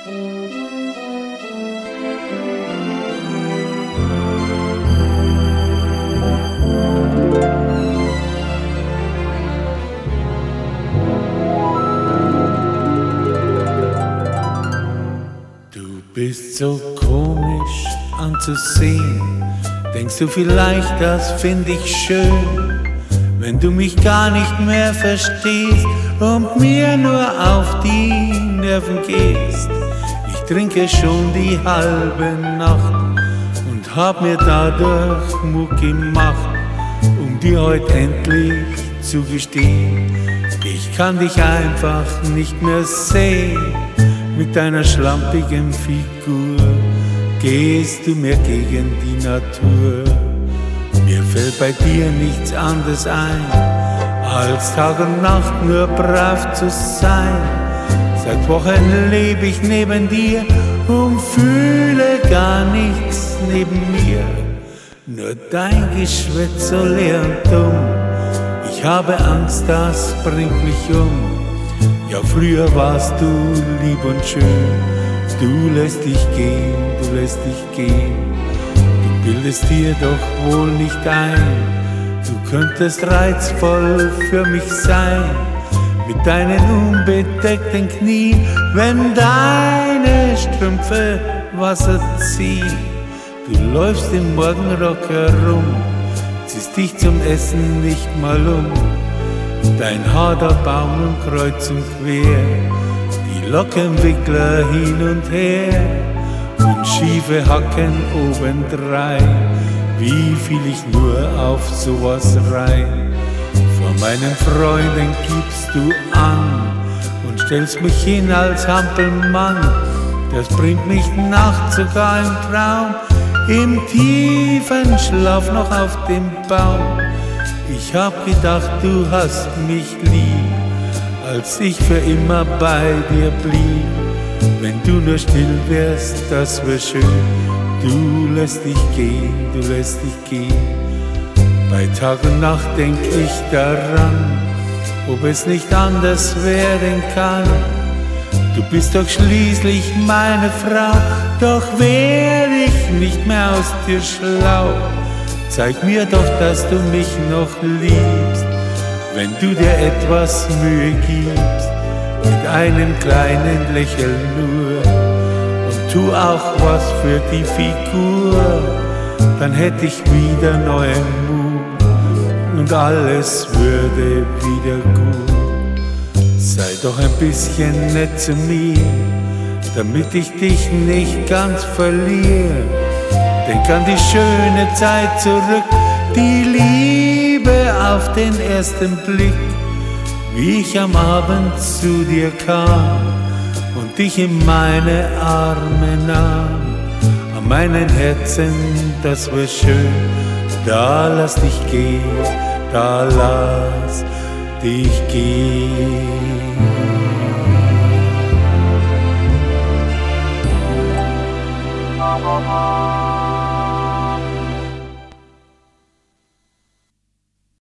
Bist so komisch anzusehen, denkst du vielleicht, das find ich schön, wenn du mich gar nicht mehr verstehst und mir nur auf die Nerven gehst. Ich trinke schon die halbe Nacht und hab mir dadurch Mut gemacht, um dir heute endlich zu gestehen, ich kann dich einfach nicht mehr sehen. Mit deiner schlampigen Figur gehst du mir gegen die Natur. Mir fällt bei dir nichts anderes ein, als Tag und Nacht nur brav zu sein. Seit Wochen lebe ich neben dir und fühle gar nichts neben mir. Nur dein Geschwätz so leer und dumm. Ich habe Angst, das bringt mich um. Ja, früher warst du lieb und schön, du lässt dich gehen, du lässt dich gehen. Du bildest dir doch wohl nicht ein, du könntest reizvoll für mich sein. Mit deinen unbedeckten Knien, wenn deine Strümpfe Wasser ziehen. Du läufst im Morgenrock herum, ziehst dich zum Essen nicht mal um. Dein Haar, der Baum kreuz und quer, die Lockenwickler hin und her und schiefe Hacken obendrein. Wie fiel ich nur auf sowas rein? Vor meinen Freunden gibst du an und stellst mich hin als Hampelmann. Das bringt mich nachts sogar im Traum, im tiefen Schlaf noch auf dem Baum. Ich hab gedacht, du hast mich lieb, als ich für immer bei dir blieb. Wenn du nur still wärst, das wär schön. Du lässt dich gehen, du lässt dich gehen. Bei Tag und Nacht denk ich daran, ob es nicht anders werden kann. Du bist doch schließlich meine Frau, doch wär ich nicht mehr aus dir schlau. Zeig mir doch, dass du mich noch liebst, wenn du dir etwas Mühe gibst, mit einem kleinen Lächeln nur. Und tu auch was für die Figur, dann hätt ich wieder neuen Mut und alles würde wieder gut. Sei doch ein bisschen nett zu mir, damit ich dich nicht ganz verliere. Denk an die schöne Zeit zurück, die Liebe auf den ersten Blick, wie ich am Abend zu dir kam und dich in meine Arme nahm. An meinem Herzen, das war schön, da lass dich gehen, da lass dich gehen.